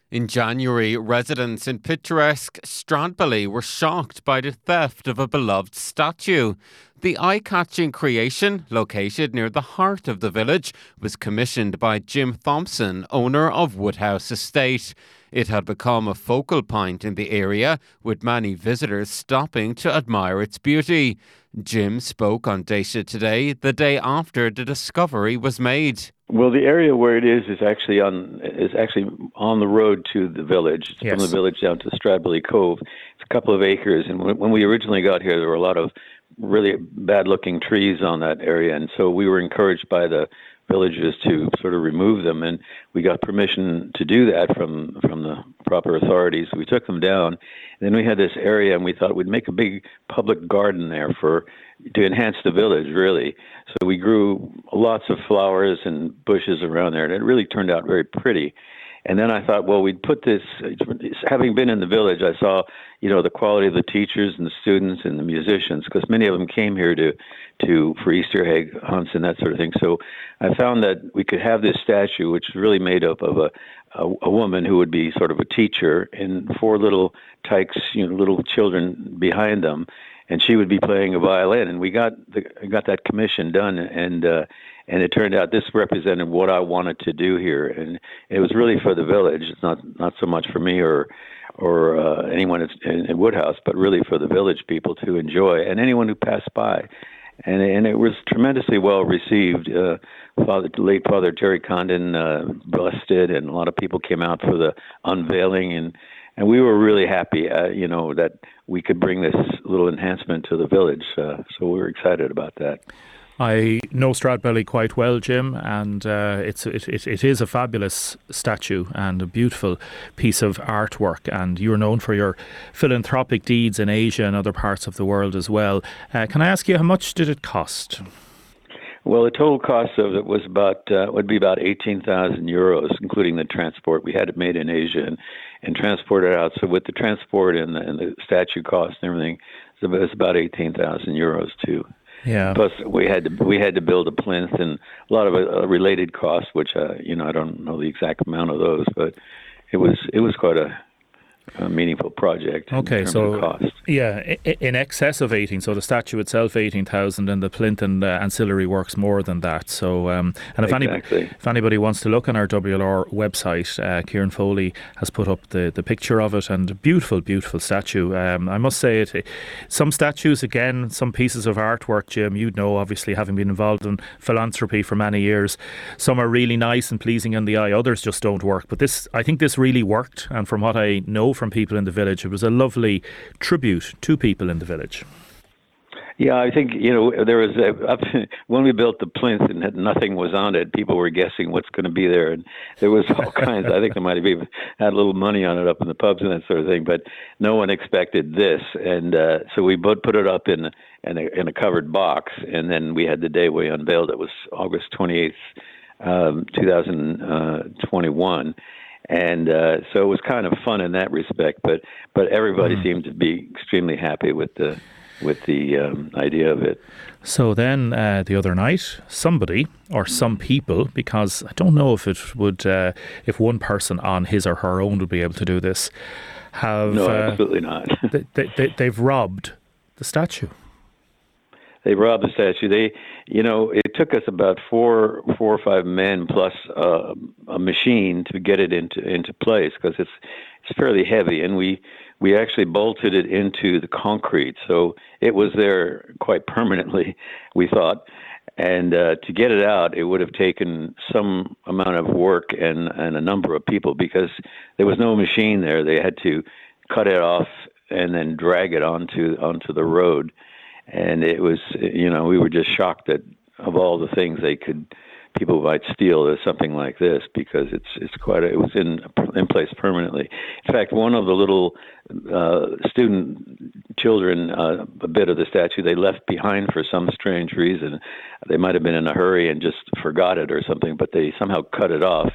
In January, residents in picturesque Stradbally were shocked by the theft of a beloved statue. The eye-catching creation, located near the heart of the village, was commissioned by Jim Thompson, owner of Woodhouse Estate. It had become a focal point in the area, with many visitors stopping to admire its beauty. Jim spoke on Daysha Today the day after the discovery was made. Well, the area where it is actually on the road to the village. It's from the village down to Stradbally Cove. It's a couple of acres, and when we originally got here, there were a lot of really bad-looking trees on that area, and so we were encouraged by the villagers to sort of remove them, and we got permission to do that from the proper authorities. We took them down, and then we had this area, and we thought we'd make a big public garden there to enhance the village, really. So we grew lots of flowers and bushes around there, and it really turned out very pretty. And then I thought, well, we'd put this, having been in the village, I saw, the quality of the teachers and the students and the musicians, because many of them came here for Easter egg hunts and that sort of thing. So I found that we could have this statue, which is really made up of a woman who would be sort of a teacher and four little tykes, little children behind them, and she would be playing a violin. And we got that commission done, and it turned out this represented what I wanted to do here, and it was really for the village. It's not so much for me or anyone in Woodhouse, but really for the village people to enjoy and anyone who passed by. And it was tremendously well received. Late Father Terry Condon blessed it, and a lot of people came out for the unveiling, and we were really happy, that we could bring this little enhancement to the village. So we were excited about that. I know Stradbally quite well, Jim, and it is a fabulous statue and a beautiful piece of artwork. And you're known for your philanthropic deeds in Asia and other parts of the world as well. Can I ask you, how much did it cost? Well, the total cost of it was would be about 18,000 euros, including the transport. We had it made in Asia and transported out. So with the transport and the statue cost and everything, it was about 18,000 euros too. Yeah. Plus, we had to build a plinth and a lot of related costs, which I don't know the exact amount of those, but it was quite a meaningful project. Okay, in terms so of cost. Yeah, in excess of 18. So the statue itself 18,000, and the plinth and ancillary works more than that. So and if anybody wants to look on our WLR website, Kieran Foley has put up the picture of it, and beautiful statue. I must say some statues, again, some pieces of artwork, Jim, you'd know, obviously, having been involved in philanthropy for many years, some are really nice and pleasing in the eye, others just don't work. But I think this really worked, and from what I know from people in the village, it was a lovely tribute to people in the village. Yeah, I think, there was when we built the plinth and nothing was on it, people were guessing what's going to be there, and there was all kinds. I think they might have even had a little money on it up in the pubs and that sort of thing, but no one expected this, and so we put it up in a covered box, and then we had the day we unveiled it was August 28th, 2021. And so it was kind of fun in that respect, but everybody seemed to be extremely happy with the idea of it. So then the other night, somebody or some people, because I don't know if it would, if one person on his or her own would be able to do this, no, absolutely not. they've robbed the statue. They robbed the statue. It took us about four or five men plus a machine to get it into place, because it's fairly heavy, and we actually bolted it into the concrete, so it was there quite permanently, we thought. And to get it out, it would have taken some amount of work and a number of people, because there was no machine there. They had to cut it off and then drag it onto the road. And it was, we were just shocked that of all the things people might steal, there's something like this, because it was in place permanently. In fact, one of the little student children, a bit of the statue, they left behind for some strange reason. They might have been in a hurry and just forgot it or something, but they somehow cut it off.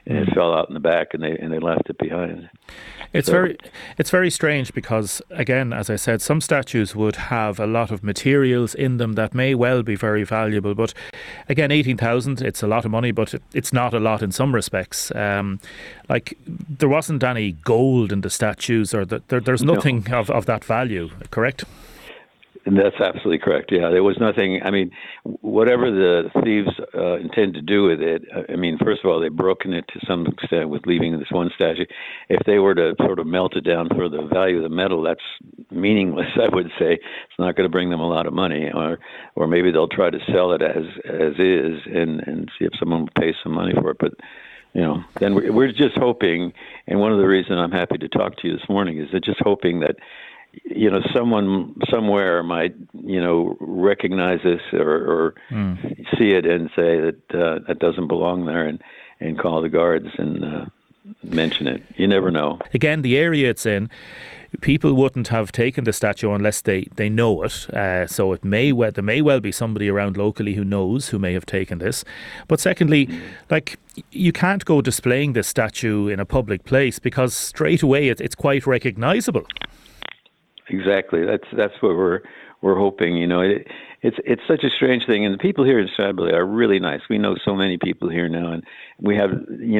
and it fell out in the back, and they left it behind. It's very strange because, again, as I said, some statues would have a lot of materials in them that may well be very valuable. But again, 18,000, it's a lot of money, but it's not a lot in some respects. Like there wasn't any gold in the statues, or there's nothing of that value, correct? And that's absolutely correct. Yeah, there was nothing. I mean, whatever the thieves intend to do with it, I mean, first of all, they've broken it to some extent with leaving this one statue. If they were to sort of melt it down for the value of the metal, that's meaningless, I would say. It's not going to bring them a lot of money. Or maybe they'll try to sell it as is and see if someone will pay some money for it. But then we're just hoping, and one of the reasons I'm happy to talk to you this morning is that just hoping that someone somewhere might, recognize this or see it and say that that doesn't belong there and call the guards and mention it. You never know. Again, the area it's in, people wouldn't have taken the statue unless they know it. So there may well be somebody around locally who may have taken this. But secondly, like, you can't go displaying this statue in a public place because straight away it's quite recognisable. Exactly. That's what we're hoping. It's such a strange thing, and the people here in Stradbally are really nice. We know so many people here now, and we have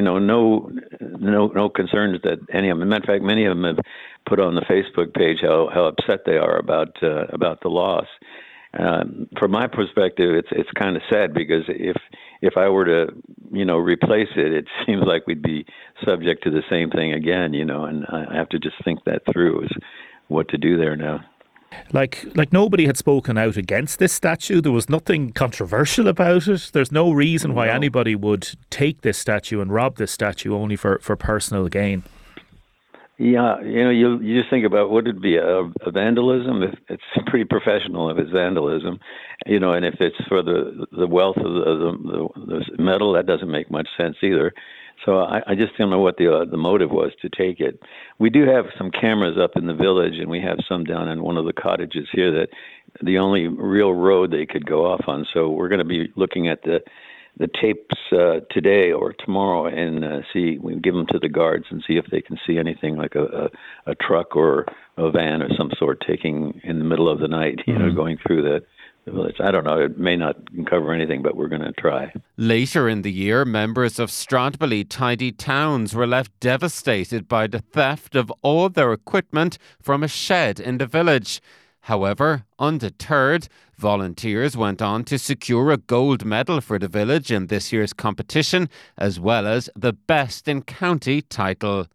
no concerns that any of them. As a matter of fact, many of them have put on the Facebook page how upset they are about the loss. From my perspective, it's kind of sad because if I were to replace it, it seems like we'd be subject to the same thing again. And I have to just think that through as what to do there now. Like nobody had spoken out against this statue. There was nothing controversial about it. There's no reason why anybody would take this statue and rob this statue only for personal gain. Yeah, you just think about would it be a vandalism? It's pretty professional if it's vandalism, and if it's for the wealth of the metal, that doesn't make much sense either. So I just don't know what the motive was to take it. We do have some cameras up in the village, and we have some down in one of the cottages here that the only real road they could go off on. So we're going to be looking at the tapes today or tomorrow and we give them to the guards and see if they can see anything like a truck or a van or some sort taking in the middle of the night, going through the village. I don't know. It may not cover anything, but we're going to try. Later in the year, members of Stradbally Tidy Towns were left devastated by the theft of all their equipment from a shed in the village. However, undeterred, volunteers went on to secure a gold medal for the village in this year's competition, as well as the Best in County title.